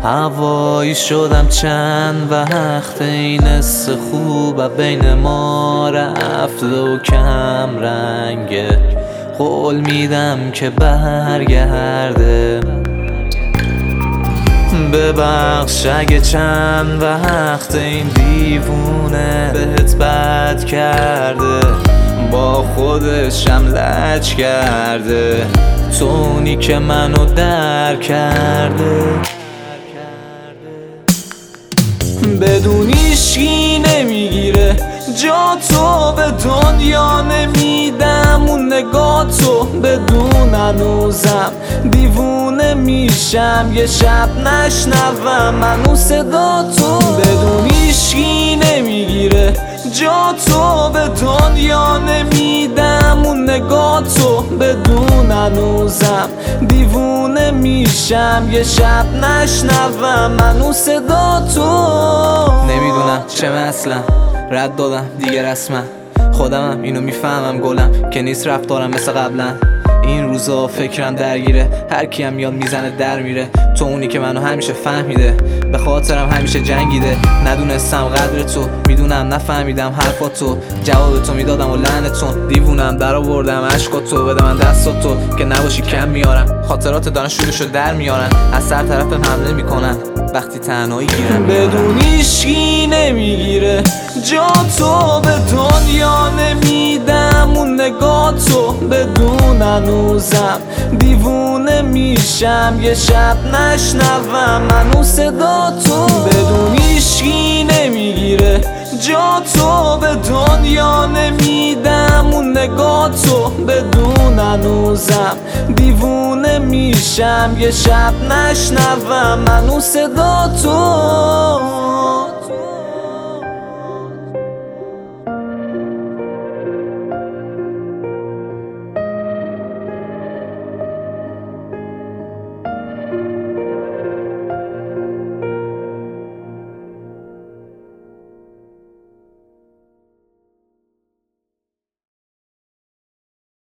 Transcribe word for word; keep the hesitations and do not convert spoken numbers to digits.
هوایی شدم چند وقت این حس خوب بین ما رفته و کم رنگه، قول میدم که برگرده. ببخش اگه چند وقت این دیوونه بهت بد کرده، با خودشم لج کرده، تو اونی که منو در کرده. بدون هیچکی نمیگیره جا تو، به دنیا نمیدم اون نگاه تو، بدون هنوزم دیوونه میشم یه شب نشنوم منو صدا تو. بدون هیچکی نمیگیره جا تو، به دنیا نمیدم اون نگاه تو، بدون هنوزم دیوونه میشم یه شب نشنوم منو صدا تو. نمیدونم چه مثلا رد دادم دیگه رسما، خودمم اینو میفهمم گلم که نیست رفتارم مثل قبلا. این روزا فکرم درگیره، هر کیم میاد میزنه در میره، تو اونی که منو همیشه فهمیده، به خاطرم همیشه جنگیده. ندونستم قدر تو، میدونم نفهمیدم حرفاتو، جواب تو میدادم و لعنتون دیوونم در آوردم عشقاتو، بده من دستاتو که نباشی کم میارم. خاطرات دارن شورشو در میارن، از سر طرفم حمله میکنن وقتی تنهایی گیرم. بدون هیچکی نمیگیره جا تو، به دنیا نمیدم اون نگاه تو، بدون هنوزم دیوونه میشم یه شب نشنوم منو صدا تو. بدون هیچکی نمیگیره جا تو، به دنیا نمیدم اون نگاه تو، بدون هنوزم دیوونه میشم یه شب نشنوم منو صدا تو.